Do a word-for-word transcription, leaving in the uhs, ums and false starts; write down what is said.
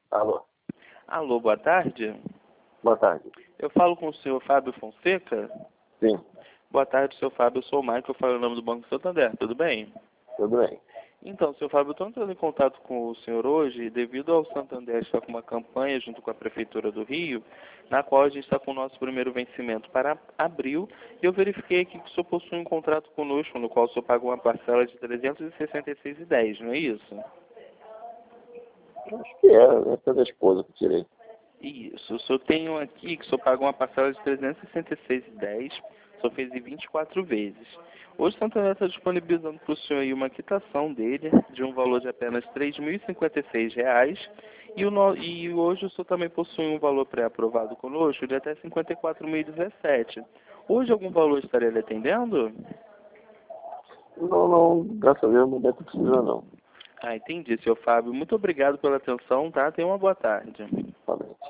Alô? Alô, boa tarde. Boa tarde. Eu falo com o senhor Fábio Fonseca? Sim. Boa tarde, senhor Fábio. Eu sou o Michael, eu falo em nome do Banco Santander. Tudo bem? Tudo bem. Então, senhor Fábio, eu estou entrando em contato com o senhor hoje devido ao Santander estar com uma campanha junto com a Prefeitura do Rio, na qual a gente está com o nosso primeiro vencimento para abril, e eu verifiquei aqui que o senhor possui um contrato conosco, no qual o senhor paga uma parcela de trezentos e sessenta e seis reais e dez centavos, não é isso? Acho que é, essa é da esposa que eu tirei. Isso, o senhor tem um aqui que o senhor paga uma parcela de trezentos e sessenta e seis reais e dez centavos, o senhor fez em vinte e quatro vezes. Hoje o Santander está disponibilizando para o senhor aí uma quitação dele de um valor de apenas três mil e cinquenta e seis reais e, o no... e hoje o senhor também possui um valor pré-aprovado conosco de até cinquenta e quatro mil e dezessete. Hoje algum valor estaria lhe atendendo? Não, não, graças a Deus não deve precisar não. Ah, entendi, senhor Fábio. Muito obrigado pela atenção, tá? Tenha uma boa tarde. Tá bem.